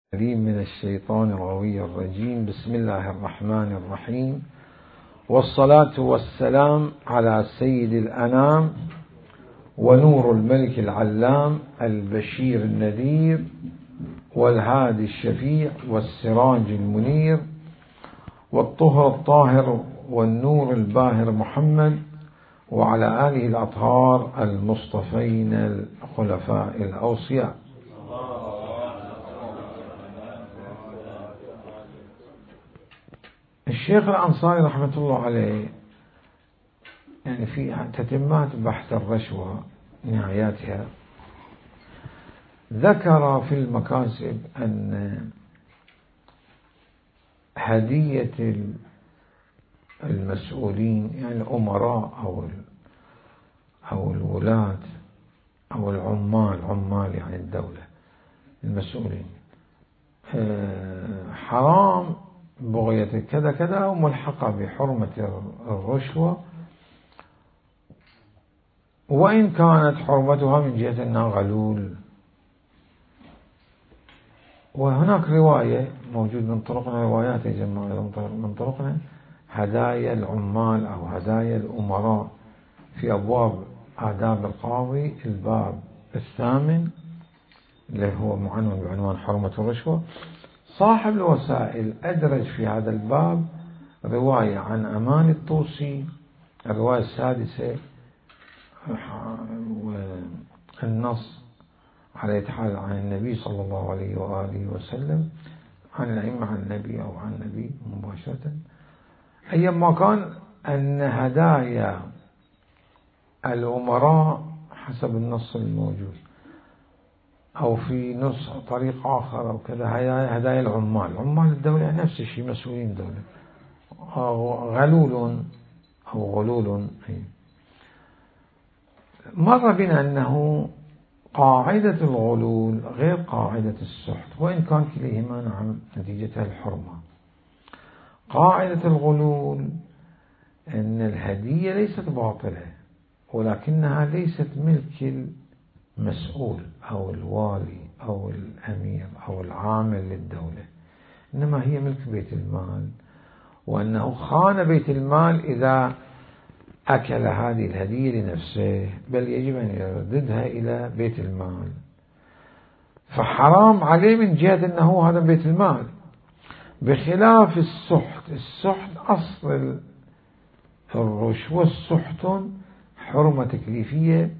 من الشيطان الغوي الرجيم. بسم الله الرحمن الرحيم، والصلاة والسلام على سيد الأنام ونور الملك العلام البشير النذير والهادي الشفيع والسراج المنير والطهر الطاهر والنور الباهر محمد وعلى آله الأطهار المصطفين الخلفاء الأوصياء. الشيخ الأنصاري رحمة الله عليه يعني في تتمات بحث الرشوة نهاياتها ذكر في المكاسب أن هدية المسؤولين يعني الأمراء أو الولاة أو عمال يعني الدولة المسؤولين حرام بغية كذا كذا وملحقة بحرمة الرشوة، وإن كانت حرمتها من جهة أنها غلول. وهناك رواية موجود من طرقنا، روايات يا جماعة من طرقنا هدايا العمال أو هدايا الأمراء في أبواب آداب القاضي الباب 8 اللي هو معنون بعنوان حرمة الرشوة. صاحب الوسائل أدرج في هذا الباب رواية عن أمان الطوسي، الرواية 6 والنص على حال عن النبي صلى الله عليه وآله وسلم عن الأئمة عن النبي أو عن النبي مباشرة، أيما كان أن هدايا الأمراء حسب النص الموجود أو في نص طريق آخر أو كذا هدايا عمال الدولة نفس الشيء، مسؤولين الدولة أو غلول أو غلول. مر بنا أنه قاعدة الغلول غير قاعدة السحت، وإن كان كليهما نعم نتيجتها الحرمة. قاعدة الغلول أن الهدية ليست باطلة، ولكنها ليست ملك المسؤول أو الوالي أو الأمير أو العامل للدولة، إنما هي ملك بيت المال، وأنه خان بيت المال إذا أكل هذه الهدية لنفسه، بل يجب أن يرددها إلى بيت المال، فحرام عليه من جهة أنه هذا بيت المال، بخلاف السحت أصل الرشوة السحت حرمة تكليفية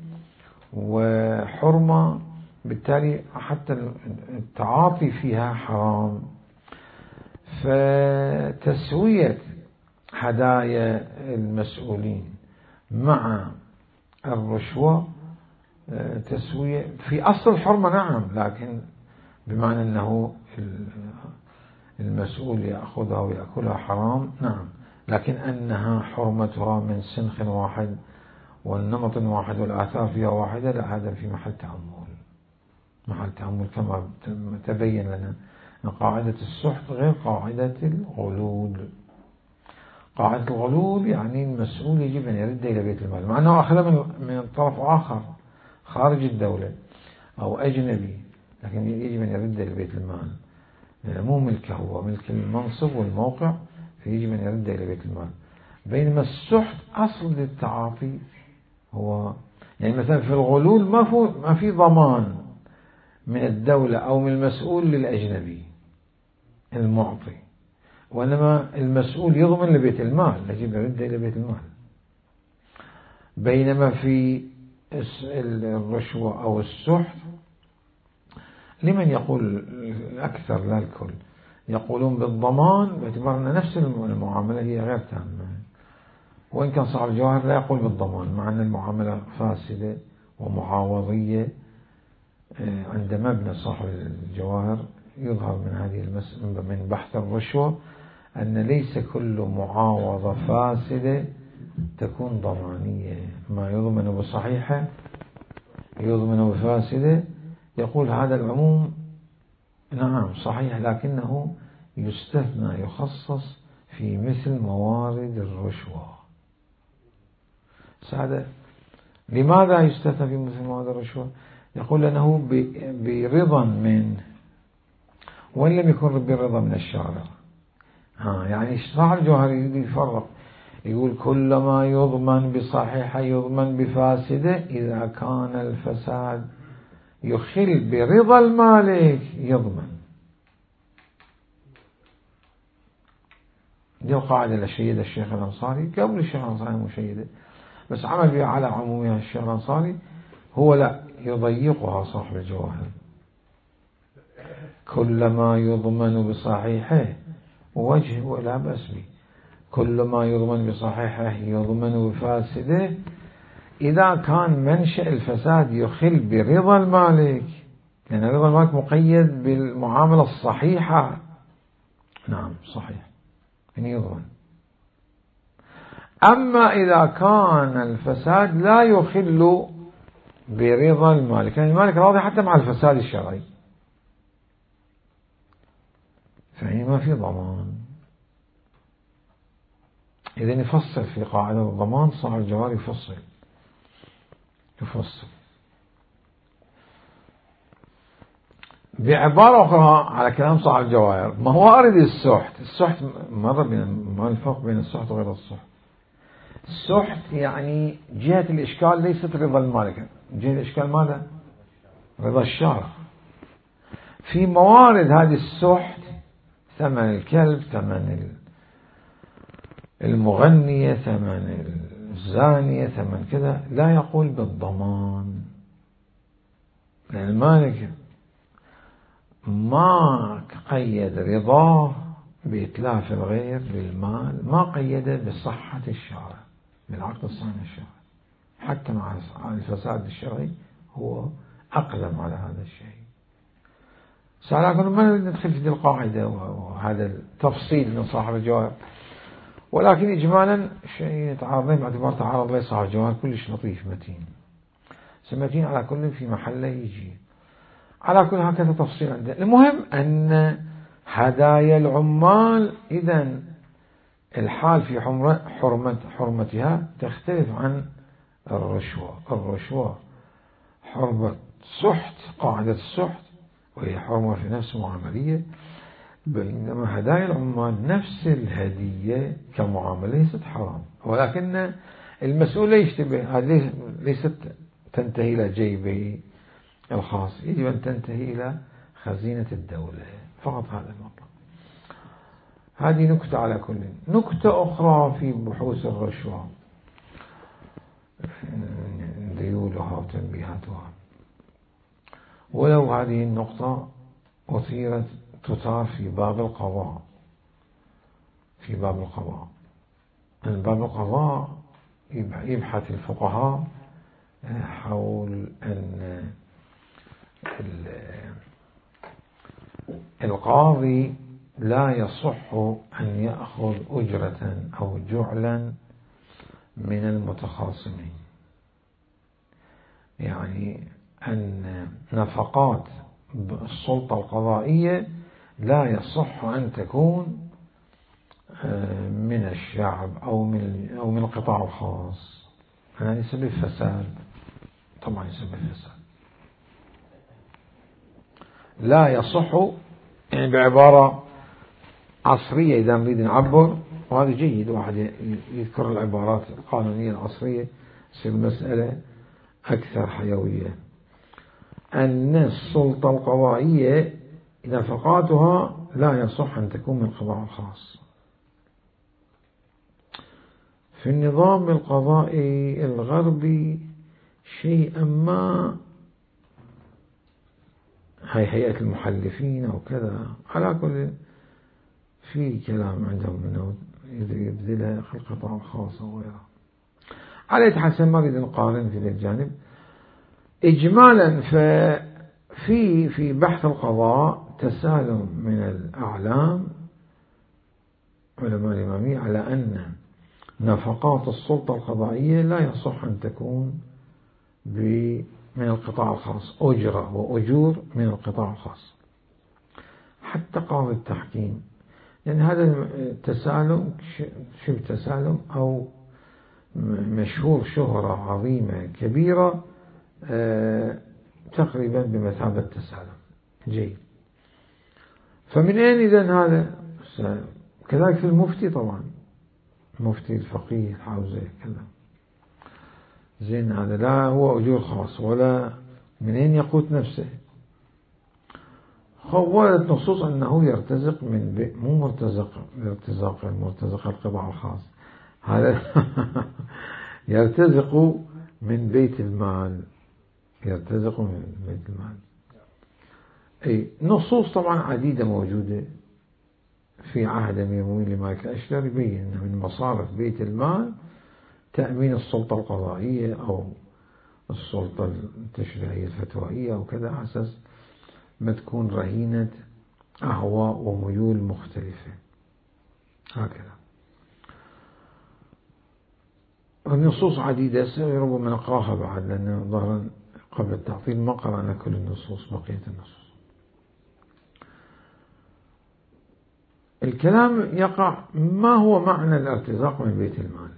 وحرمة بالتالي حتى التعاطي فيها حرام. فتسوية هدايا المسؤولين مع الرشوة تسوية في أصل الحرمة نعم، لكن بمعنى أنه المسؤول يأخذها ويأكلها حرام نعم، لكن أنها حرمتها من سنخ واحد والنمط واحد والآثار فيها واحدة، لا، هذا في محل تأمل كما تبين لنا أن قاعدة السحت غير قاعدة الغلول. قاعدة الغلول يعني المسؤول يجب أن يرد إلى بيت المال، مع أنه أخذ من طرف آخر خارج الدولة أو أجنبي، لكن يجب أن يرد إلى بيت المال، مو ملكه، هو ملك المنصب والموقع، فيجب أن يرد إلى بيت المال. بينما السحت أصل للتعاطي هو يعني مثلا في الغلول ما في ضمان من الدولة أو من المسؤول للأجنبي المعطي، وإنما المسؤول يضمن لبيت المال، يجب أن يرد إلى بيت المال. بينما في الرشوة أو السحت لمن يقول أكثر لا الكل يقولون بالضمان، باعتبار أن نفس المعاملة هي غير تامة، وإن كان صاحب الجواهر لا يقول بالضمان، مع أن المعاملة فاسدة ومعاوضية. عند مبنى صاحب الجواهر يظهر من هذه من بحث الرشوة أن ليس كل معاوضة فاسدة تكون ضمانية، ما يضمن بصحيحة يضمن بفاسدة. يقول هذا العموم نعم صحيح، لكنه يستثنى يخصص في مثل موارد الرشوة. سادة لماذا يستثنى في مثل موارد الرشوة؟ يقول أنه برضا منه وإن لم يكن بالرضا من الشارع. يعني صاحب الجوهري يفرق، يقول كل ما يضمن بصحيحة يضمن بفاسدة إذا كان الفساد يخل برضا المالك يضمن. دي القاعدة اللي شيدها الشيخ الأنصاري قبل الشيخ الأنصاري مشيدة، بس عمل بها على عمومها الشيخ الأنصاري، هو لا يضيقها صاحب الجواهر. كل ما يضمن بصحيحه وجه ولا بأس به، كل ما يضمن بصحيحه يضمن بفاسده إذا كان منشأ الفساد يخل برضا المالك، لأن يعني رضا المالك مقيد بالمعاملة الصحيحة. نعم صحيح يعني يضمن. أما إذا كان الفساد لا يخل برضا المالك، يعني المالك راضي حتى مع الفساد الشرعي، فهي ما في ضمان. إذا يفصل في قاعدة الضمان، صاحب الجوهر يفصل بعبارة أخرى على كلام صاحب الجواهر. ما هو وارد السحت مرة ما الفرق بين السحت وغير السحت. السحت يعني جهة الإشكال ليست رضا المالك، جهة الإشكال ماذا؟ رضا الشارع. في موارد هذه السحت، ثمن الكلب، ثمن المغنية، ثمن الزانية، ثمن كذا، لا يقول بالضمان، لأن المالك ما قيد رضاه بإتلاف الغير بالمال، ما قيده بصحة الشارع، بالعقد الصحيح الشرعي، حتى مع الفساد الشرعي هو أقدم على هذا الشيء. لكن ما ندخل في القاعدة وهذا التفصيل من صاحب الجواب، ولكن إجمالا شيء يتعارضين باعتبار تعارض ليس صاحب الجواب كلش لطيف متين، سمتين على كل في محله يجي، على كل هكذا تفصيل عنده. المهم أن هدايا العمال إذن الحال في حرمتها تختلف عن الرشوة حرمة سحت، قاعدة السحت، وهي حرمة في نفس معاملية، بينما هدايا العمال نفس الهدية كمعاملة ليست حرام، ولكن المسؤول لا يشتبه، هذه ليست تنتهي إلى جيبه الخاص، يجب أن تنتهي إلى خزينة الدولة فقط، هذا المطلب. هذه نكتة على كل. نكتة أخرى في بحوث الرشوة ذيولها وتنبيهاتها، ولو هذه النقطة تثار في باب القضاء. في باب القضاء، باب القضاء يبحث الفقهاء حول أن القاضي لا يصح أن يأخذ أجرة أو جعلا من المتخاصمين، يعني أن نفقات السلطة القضائية لا يصح أن تكون من الشعب أو من القطاع الخاص، يعني يسبب فساد، طبعا يسبب فساد. لا يصح، يعني بعبارة عصرية إذا نريد نعبر، وهذا جيد واحد يذكر العبارات القانونية العصرية تصير المسألة أكثر حيوية. أن السلطة القضائية نفقاتها لا يصح أن تكون من القطاع الخاص. في النظام القضائي الغربي شيئا ما، هاي هيئة المحلفين أو كذا، على كل في كلام عندهم انه يبذلها في القطاع الخاص وغيره. على حسب ما نريد نقارن في ذا الجانب. إجمالا في بحث القضاء تسالم من الأعلام علماء الإمامية على أن نفقات السلطة القضائية لا يصح أن تكون من القطاع الخاص، أجرة وأجور من القطاع الخاص، حتى قاضي التحكيم، لأن هذا التسالم شبه تسالم أو مشهور شهرة عظيمة كبيرة، تقريبا بمثابة تسالم. جيد. فمن أين إذن هذا؟ كذلك في المفتي طبعا، المفتي الفقيه الحوزة كذا، زين هذا لا هو أجور خاص ولا من أين يقوت نفسه. وردت نصوص أنه يرتزق من مو مرتزق القطاع الخاص، هذا يرتزق من بيت المال، يرتزق من بيت المال. أي نصوص طبعا عديدة موجودة في عهد أمير المؤمنين لمالك الأشتر يبين أن من مصارف بيت المال تأمين السلطة القضائية أو السلطة التشريعية الفتوائية أو كذا، على أساس ما تكون رهينة أهواء وميول مختلفة هكذا. النصوص عديدة ربما نقراها بعد، لأن ظهرا قبل التعطيل ما قرأنا كل النصوص، بقية النصوص. الكلام يقع ما هو معنى الارتزاق من بيت المال.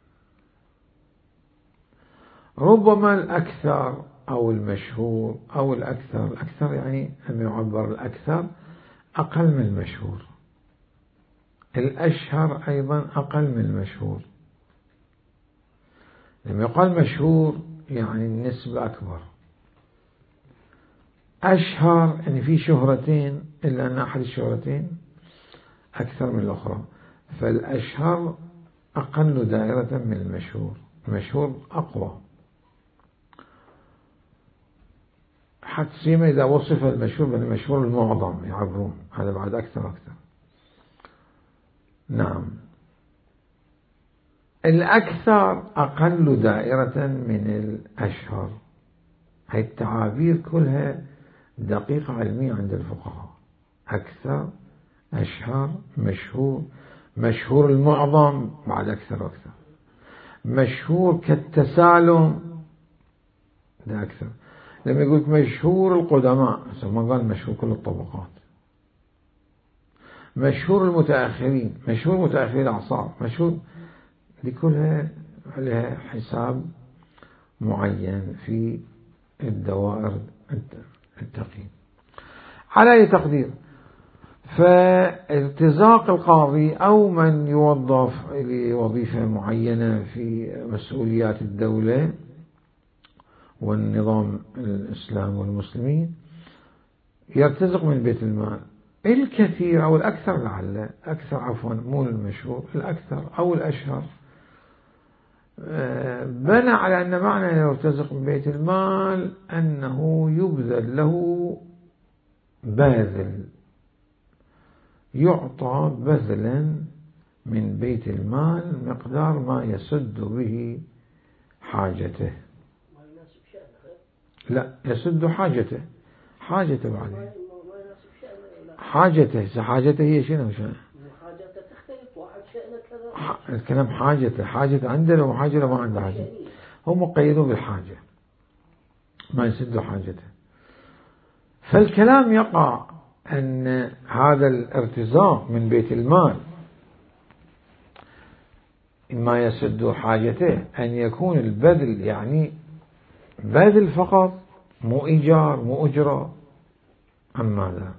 ربما الأكثر أو المشهور أو الأكثر يعني أن يعبر الأكثر أقل من المشهور، الأشهر أيضا أقل من المشهور. لما يقال مشهور يعني النسبة أكبر، أشهر يعني في شهرتين إلا أن أحد الشهرتين أكثر من الأخرى، فالأشهر أقل دائرة من المشهور، المشهور أقوى. حتى سيما إذا وصف المشهور بالمشهور المعظم يعبرون، هذا بعد أكثر. نعم، الأكثر أقل دائرة من الأشهر. هاي التعابير كلها دقيقة علمية عند الفقهاء. أكثر، أشهر، مشهور، مشهور المعظم بعد أكثر. مشهور كالتسالم ده أكثر. لما يقول مشهور القدماء ما قال مشهور كل الطبقات. مشهور المتأخرين، مشهور متأخرين الأعصار، مشهور، دي كلها عليها حساب معين في الدوائر التقييم. على أي تقدير، فارتزاق القاضي أو من يوظف لوظيفة معينة في مسؤوليات الدولة والنظام الإسلام والمسلمين يرتزق من بيت المال. الكثير أو الأكثر، لعل أكثر عفوا مو المشهور، الأكثر أو الأشهر بنى على أن معنى يرتزق من بيت المال أنه يبذل له باذل، يعطى بذلا من بيت المال مقدار ما يسد به حاجته. لا، يسد حاجته بعدين حاجته هي شنو؟ الكلام حاجته عندنا وحاجة ما عنده حاجة، هم مقيدون بالحاجة ما يسد حاجته. فالكلام يقع أن هذا الارتزاق من بيت المال ما يسد حاجته أن يكون البذل يعني بذل فقط، مو إيجار مو أجرة. أما ماذا؟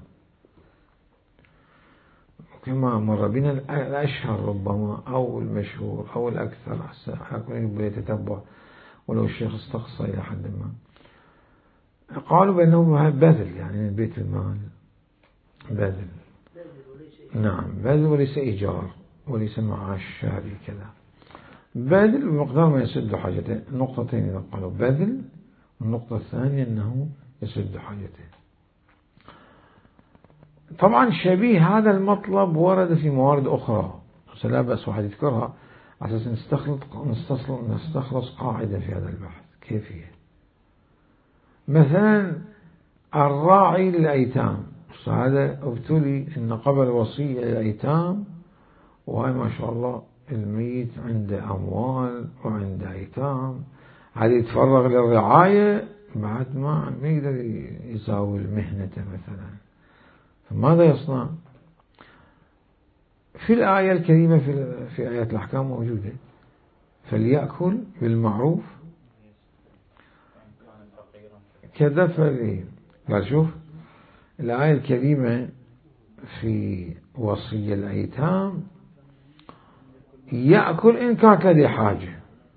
كما مر بنا الأشهر ربما أو المشهور أو الأكثر، يبقى يتتبع ولو الشيخ استقصى إلى حد ما. قالوا بأنه بذل يعني من بيت المال، بذل، نعم بذل وليس إيجار وليس معاش شهري كذا، بذل بمقدار ما يسد حاجته. النقطتين إذا قالوا بذل، النقطة الثانية أنه يسد حاجته. طبعا شبيه هذا المطلب ورد في موارد أخرى لا بأس واحد يذكرها على أساس نستخلص قاعدة في هذا البحث. كيف هي؟ مثلا الراعي للأيتام، هذا ابتلي أن قبل وصية للأيتام، وهي ما شاء الله الميت عنده أموال وعنده أيتام، هذا يتفرغ للرعاية بعد ما يقدر يزاول مهنته مثلا، فماذا يصنع؟ في الآية الكريمة في آيات الأحكام موجودة، فليأكل بالمعروف كذا. قال شوف الآية الكريمة في وصية الأيتام يأكل إن كانت لديه حاجة.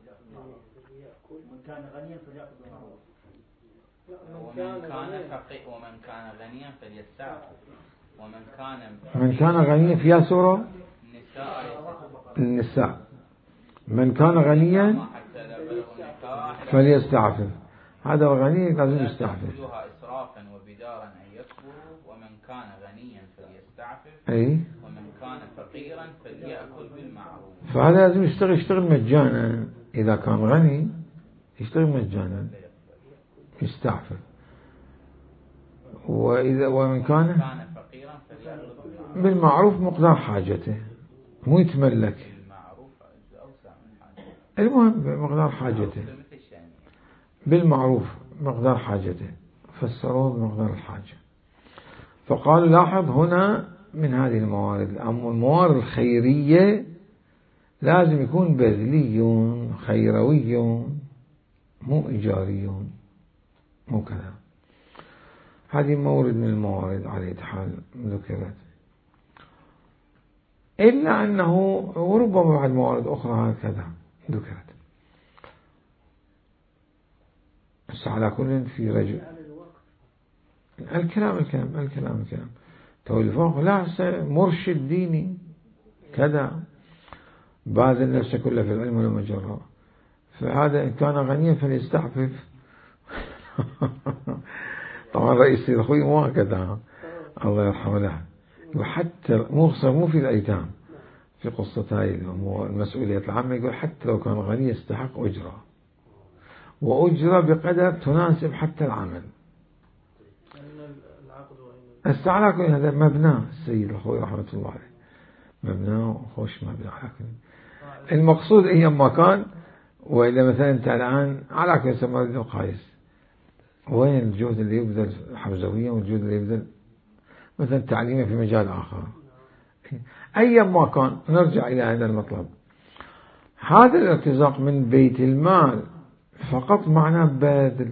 ومن كان غنيا فليستعفف. من كان غنيا في سورة النساء. من كان غنيا فليستعفف. هذا الغني لازم يستعفف. إسرافا وبدارا أن يكفروا. ومن كان غنيا فليستعفف. أي. ومن كان فقيرا فليأكل بالمعروف. فهذا لازم يشتغل مجانا. إذا كان غني يشتغل مجانا يستعفف. ومن كان فقيرا فليأكل بالمعروف مقدار حاجته، مو يتملك. المهم مقدار حاجته بالمعروف مقدار حاجته، فسروه بمقدار الحاجة. فقال لاحظ هنا من هذه الموارد، أما الموارد الخيرية لازم يكون بذلي خيروي مو إيجاري مو كذا. هذه مورد من الموارد على حال ذكرت، إلا أنه وربما بعد موارد أخرى هكذا ذكرت. بس على كل في رجل الكلام توفاق لا مرشد ديني كذا باذل نفسه كله في العلم ولا مجرى. فهذا إن كان غنيا فليستعفف. طبعا رئيس الأخوي مو هكذا الله يرحمه له. وحتى مو في الأيتام في قصة هاي المسؤولية العامة يقول حتى لو كان غني يستحق أجرة، وأجرة بقدر تناسب حتى العمل. استعلاك هذا مبنى السيد الأخوي رحمة الله عليه، مبنى وخوش مبنى. المقصود أيما كان. وإذا مثلا أنت الآن على كل يسمى القايس، وين الجهد اللي يبذل حمزويا والجهد اللي يبذل مثلا تعليمه في مجال آخر. أيما كان نرجع إلى هذا المطلب. هذا الارتزاق من بيت المال فقط معناه باذل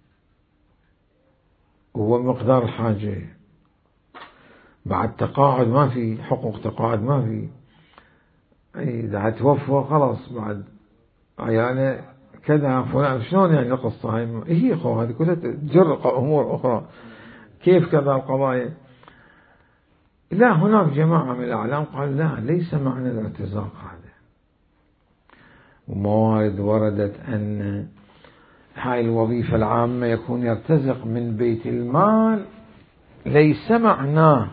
هو مقدار الحاجة. بعد تقاعد ما في حقوق، تقاعد ما في. إذا توفى خلاص بعد عيانه كذا فلان شلون يعني القصة هي هذه كلها تجر أمور أخرى كيف كذا القضايا. لا هناك جماعة من الأعلام قال لا ليس معنى الارتزاق هذا. وموارد وردت أن هاي الوظيفة العامة يكون يرتزق من بيت المال ليس معناه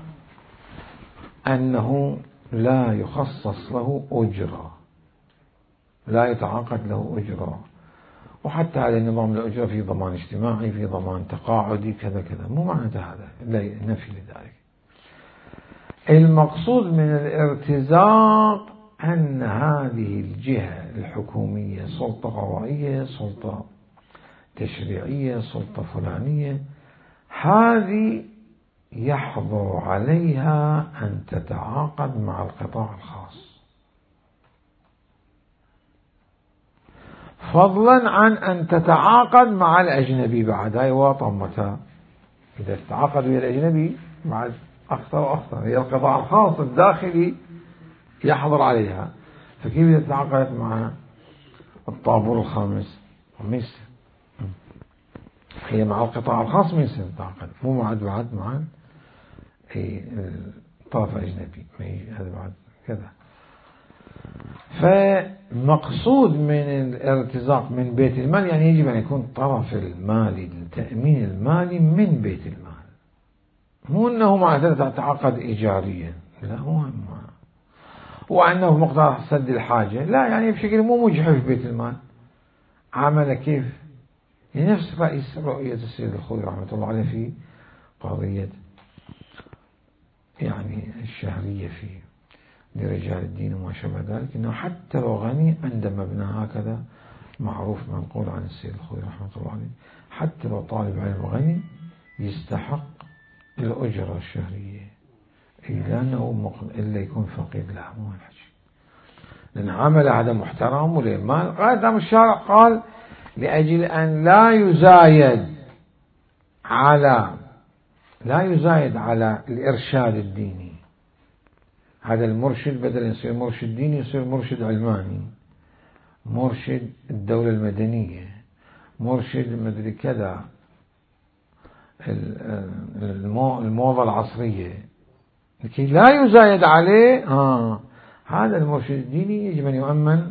أنه لا يخصص له أجرة، لا يتعاقد له أجرة. وحتى هذا النظام الأجرة في ضمان اجتماعي، في ضمان تقاعدي، كذا كذا، مو معنى هذا، لا نفي لذلك. المقصود من الارتزاق أن هذه الجهة الحكومية سلطة قضائية، سلطة تشريعية، سلطة فلانية، هذه يحظر عليها أن تتعاقد مع القطاع الخاص، فضلا عن أن تتعاقد مع الأجنبي. بعد هاي وطمتها إذا تتعاقد ويا الأجنبي بعد أخطر وأخطر. هي القطاع الخاص الداخلي يحظر عليها، فكيف إذا تتعاقدت مع الطابور الخامس وميس هي مع القطاع الخاص من سنة تتعاقد، مو بعد مع الطرف الأجنبي، هذا بعد كذا. فمقصود من الارتزاق من بيت المال يعني يجب أن يكون الطرف المالي التأمين المالي من بيت المال، مو أنه معناته تتعاقد إيجاريا، لا هو وأنه مقدار سد الحاجة، لا يعني بشكل مو مجحف في بيت المال. عمل كيف نفس رؤية السيد الخوي رحمة الله عليه في قضية يعني الشهرية في لرجال الدين وما شابه ذلك، إنه حتى لو غني عنده مبنى هكذا معروف منقول عن السيد الخوي رحمة الله عليه، حتى لو طالب علم غني يستحق الأجرة الشهرية، لأنه إلا يكون فقير. لا مو هالحكي، لأن عمل هذا محترم وللمال. قال الشارع قال لأجل أن لا يزايد على الإرشاد الديني، هذا المرشد بدل يصير مرشد ديني يصير مرشد علماني، مرشد الدولة المدنية، مرشد مدري كذا، الموضة العصرية، لكي لا يزايد عليه. هذا المرشد الديني يجب أن يؤمن،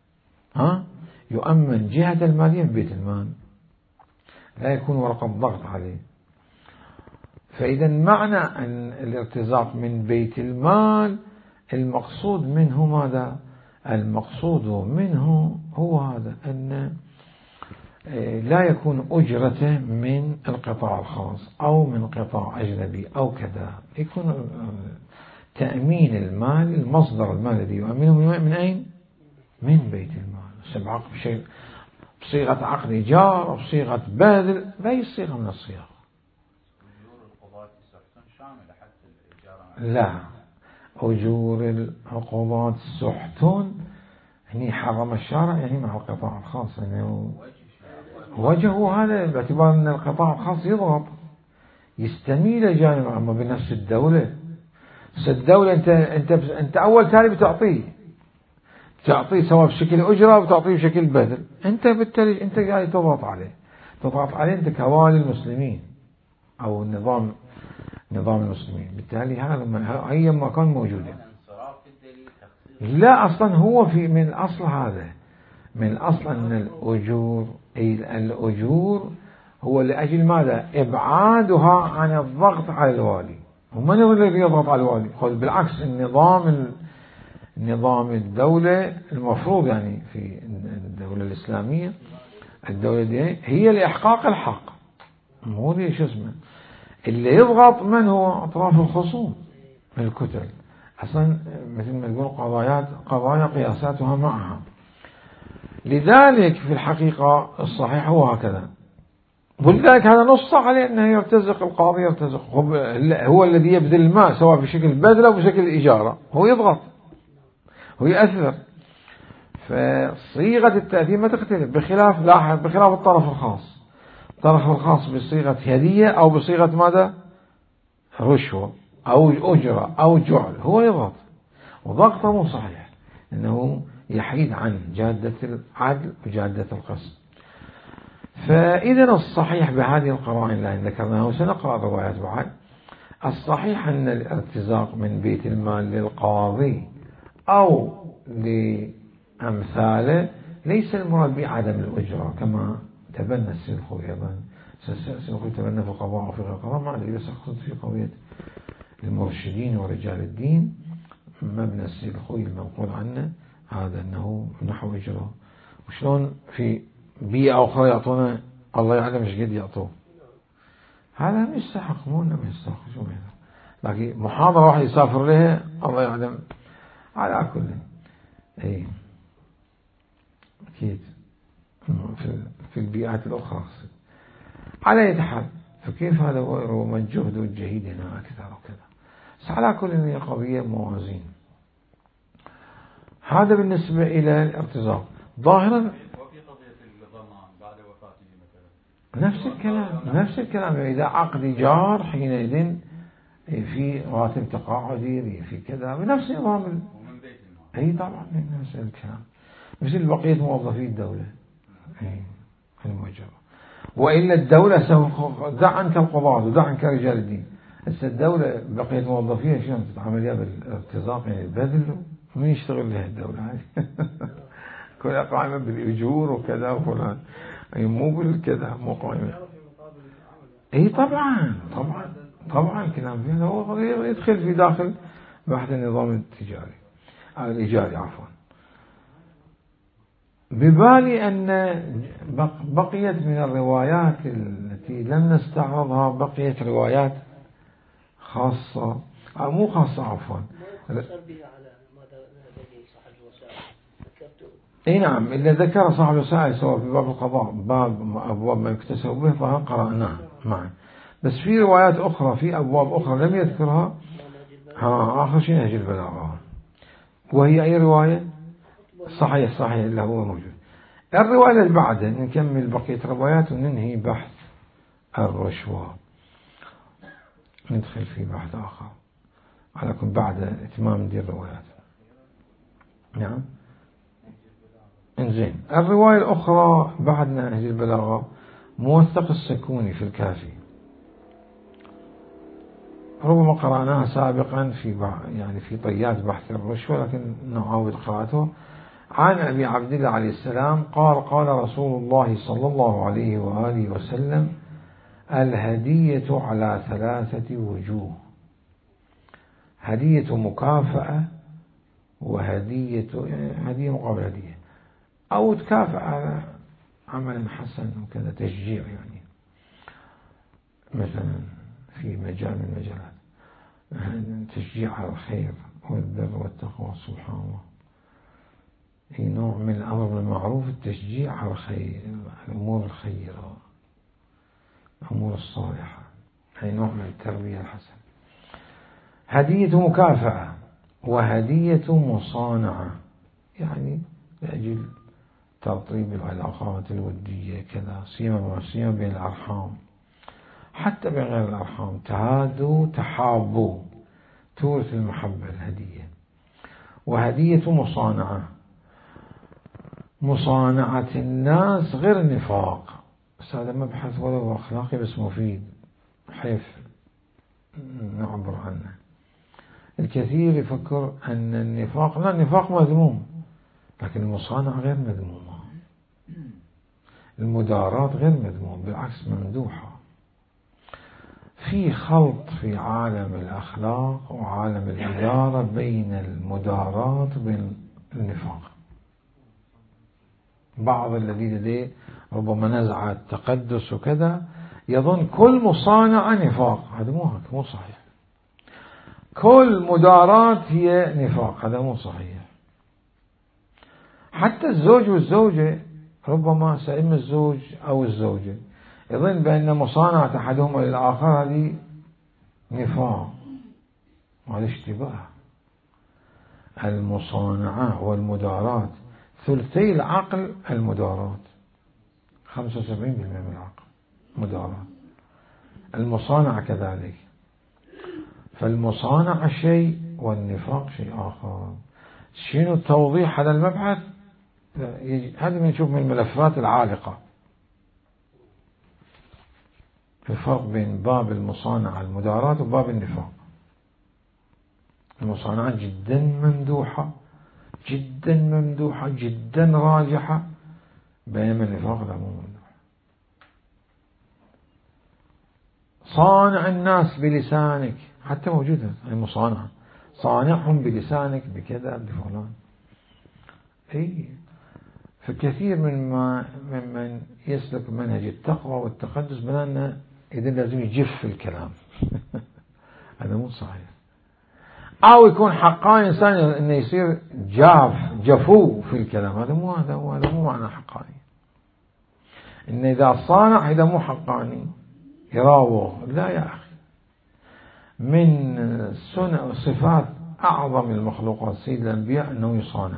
يؤمن جهة المالية من بيت المال، لا يكون ورقة ضغط عليه. فإذا معنى أن الارتزاق من بيت المال المقصود منه ماذا؟ المقصود منه هو هذا، أن لا يكون أجرته من القطاع الخاص أو من قطاع أجنبي أو كذا، يكون تأمين المال، المصدر المال الذي يؤمنه من أين؟ من بيت المال. سبعة بشيء بصيغة عقد إيجار أو بصيغة بذل، بأي صيغة من الصيغ. لا، أجور العقوبات سحت هني حرم الشارع، يعني مع القطاع الخاص، يعني وجهه هذا باعتبار أن القطاع الخاص يضغط يستميل جانب أما بنفس الدولة. الدولة أنت أول تالي بتعطيه سواء بشكل أجرة أو بتعطيه بشكل بذل، أنت بالتالي أنت قاعد تضغط عليه أنت كوالي المسلمين أو نظام المسلمين، بالتالي هذا أي مكان موجودة. لا، أصلا هو من الأصل هذا، من الأصل أن الأجور هو لأجل ماذا؟ إبعادها عن الضغط على الوالي. ومن هو الذي يضغط على الوالي؟ بالعكس، النظام الدولة المفروض يعني في الدولة الإسلامية، الدولة دي هي لإحقاق الحق، مو لي شو اسمه اللي يضغط. من هو؟ أطراف الخصوم من الكتل، أصلا مثل ما تقول قضايا قياساتها معها. لذلك في الحقيقة الصحيح هو هكذا، ولذلك هذا نص عليه أنه يرتزق القاضي، هو الذي يبذل المال سواء بشكل بذل أو بشكل إجارة، هو يضغط، هو يأثر. فصيغة التأثير ما تختلف، بخلاف الطرف الخاص. الطرف الخاص بصيغة هدية أو بصيغة ماذا؟ رشوة أو أجرة أو جعل، هو يضغط، وضغطه مو صحيح، إنه يحيد عن جادة العدل وجادة القسط. فإذا الصحيح بهذه القرائن التي ذكرناها، وسنقرأ روايات بعد، الصحيح أن الارتزاق من بيت المال للقاضي أو لأمثاله ليس المراد بعدم الأجرة، كما تبنى السيد الخوي أيضا. السيد الخوي تبنى في القضاء وفي القضاء، ما أدري بس أقصد في قضية المرشدين ورجال الدين، مبنى السيد الخوي المنقول عنه هذا أنه نحو أجرة، وشلون في بيئة أخرى يعطونا الله يعلم ايش قد يعطوه. هذا مش يستحق، مو انه يستحق، شو لكن محاضرة واحد يسافر لها الله يعلم. على كل أكيد في البيئات الأخرى على أي حال. فكيف هذا ومن جهد الجهيد هنا أكثر وكذا. بس على كل هي قضية موازين. هذا بالنسبة إلى الارتزاق. ظاهرا وفي قضية الضمان بعد وفاته مثلا نفس الكلام إذا عقد إيجار حينئذ في راتب تقاعدي، في كذا، بنفس نظام ومن بيت المال. أي طبعا نفس الكلام، مثل بقية موظفي الدولة الموجبة. وإلا الدولة دع عنك القضاة ودع عنك رجال الدين. هسه الدولة بقية موظفيها شلون تتعامل وياه بالارتزاق؟ يعني البذل من يشتغل لها الدولة هذه كلها قائمة بالأجور وكذا وفلان، أي مو بالكذا، مو قائمة. أي طبعا كلام فيه هو يدخل في داخل بحث النظام التجاري الإيجاري عفوا. ببالي أن بقيت من الروايات التي لم نستعرضها، بقيت روايات خاصة أو مو خاصة عفوا. اي نعم، اللي ذكر صاحب الوسائل سواء في باب القضاء أبواب ما يكتسب به فقرأناه معا. بس في روايات أخرى في أبواب أخرى لم يذكرها. آخر شيء نهج البلاغة، وهي أي رواية؟ صحيح اللي هو موجود. الرواية اللي بعدها نكمل بقية روايات وننهي بحث الرشوة، ندخل في بحث آخر. على كل بعد إتمام دي الروايات. نعم. إنزين الرواية الأخرى بعد نهج البلاغة موثق السكوني في الكافي، ربما قرأناها سابقا في طيات بحث الرشوة، لكن نعاود قراءته. عن أبي عبد الله عليه السلام قال قال رسول الله صلى الله عليه وآله وسلم: الهدية على 3 وجوه: هدية مكافأة، وهدية هدية مقابل هدية، أو تكافأ على عمل حسن وكذا، تشجيع يعني، مثلا في مجال من المجالات تشجيع على الخير والبر والتقوى، سبحان الله، في نوع من الأمر بالمعروف، التشجيع على الخير، الأمور الخيرة، الأمور الصالحة، هي نوع من التربية الحسنة. هدية مكافأة، وهدية مصانعة، يعني لأجل ترطيب العلاقات الودية كذا، سيما بين الأرحام، حتى بين غير الأرحام، تهادوا تحابوا، تورث المحبة الهدية. وهدية مصانعة، مصانعة الناس غير النفاق، بس هذا مبحث ولو أخلاقي بس مفيد، حيث نعبر عنه. الكثير يفكر أن النفاق، لا، النفاق مذموم، لكن المصانعة غير مذمومة، المدارات غير مذمومة، بالعكس ممدوحة. في خلط في عالم الأخلاق وعالم الإدارة بين المدارات وبين النفاق. بعض الذي لديه ربما نزعة التقدس وكذا يظن كل مصانعة نفاق، هذا مو صحيح. كل مدارات هي نفاق، هذا مو صحيح. حتى الزوج والزوجة، ربما سئم الزوج أو الزوجة يظن بأن مصانعة أحدهما للآخر هذه نفاق، وهذا اشتباه. المصانعة والمدارات، ثلثي العقل المدارات، 75% من العقل مدارات، المصانعة كذلك. فالمصانعة شيء والنفاق شيء آخر. شنو توضيح هذا المبحث؟ هذا بنشوف من الملفات العالقة في الفرق بين باب المصانعة المدارات وباب النفاق. المصانعة جدا ممدوحة، جدا ممدوحة، جدا راجحة، بينما النفاق لا، مو ممدوح. صانع الناس بلسانك، حتى موجودة المصانعة، صانعهم بلسانك بكذا بفلان. فكثير ممن يسلك منهج التقوى والتقدس بأنه إذا لازم يجف الكلام هذا مو صحيح. أو يكون حقاني إنسان إنه يصير جفو في الكلام، هذا مو معنى حقاني. إن إذا صانع إذا مو حقاني يراوغ، لا يا أخي. من صفات أعظم المخلوقات سيد الأنبياء أنه يصانع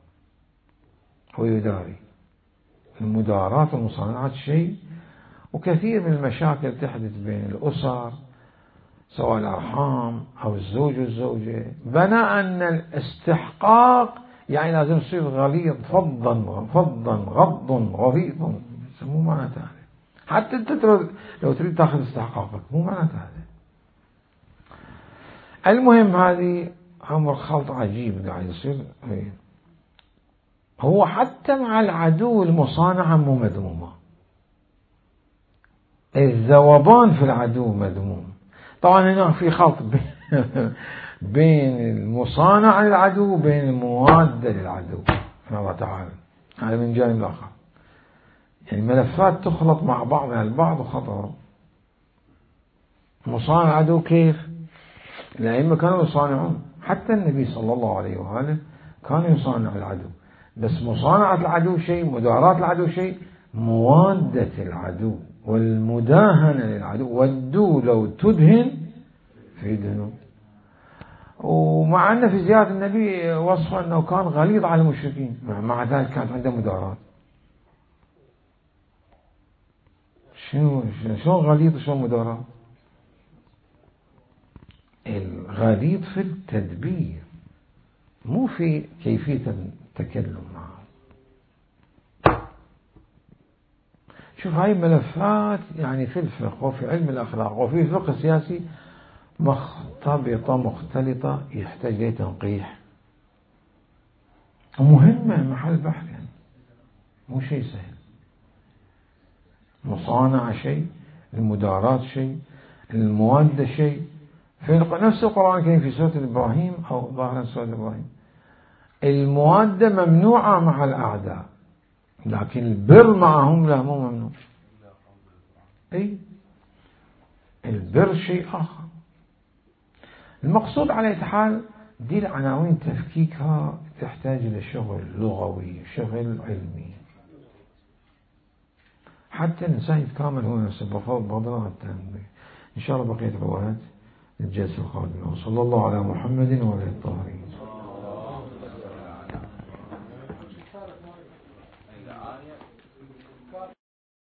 ويداري. المدارات والمصانعات شيء. وكثير من المشاكل تحدث بين الأسر، سواء الأرحام أو الزوج والزوجة، بناء أن الاستحقاق يعني لازم يصير غليظ، فضا غض غليظ، مو معناته هذا. حتى أنت لو تريد تأخذ استحقاقك مو معناته هذا. المهم هذه أمر خلط عجيب قاعد يصير. هو حتى مع العدو المصانعة مو مذمومة، الذوبان في العدو مذموم. طبعا هنا في خلط بين المصانعة للعدو وبين الموادة للعدو الله تعالى، هذا من جانب آخر. يعني ملفات تخلط مع بعضها البعض وخطر. مصانع العدو كيف؟ الأئمة كانوا يصانعون، حتى النبي صلى الله عليه وآله كان يصانع العدو، بس مصانعة العدو شيء، مداراة العدو شيء، موادة العدو والمداهنة للعدو. ودوا لو تدهن فيدهنوا. ومع أن في زيارة النبي وصف أنه كان غليظ على المشركين، مع ذلك كانت عنده مدارات. شنو غليظ شنو مدارات؟ الغليظ في التدبير مو في كيفية التكلم معه. شوف هاي ملفات يعني في الفقه وفي علم الأخلاق وفي الفقه السياسي مختلطة مختلطة، يحتاج لي تنقيح ومهمة، محل بحث يعني، مو شيء سهل. مصانعة شيء، المدارات شيء، المواد شيء. في نفس القرآن الكريم في سورة إبراهيم أو ظاهرا سورة إبراهيم المواد ممنوعة مع الأعداء، لكن البر معهم لا مو ممنوع. أي البر شيء آخر. المقصود على حال دي العناوين تفكيكها تحتاج إلى شغل لغوي، شغل علمي، حتى الإنسان يتكامل هو نفسه بفضل الله التنبيه. إن شاء الله بقية الروايات الجلسة القادمة. وصلى الله على محمد وعلى آله الطاهرين.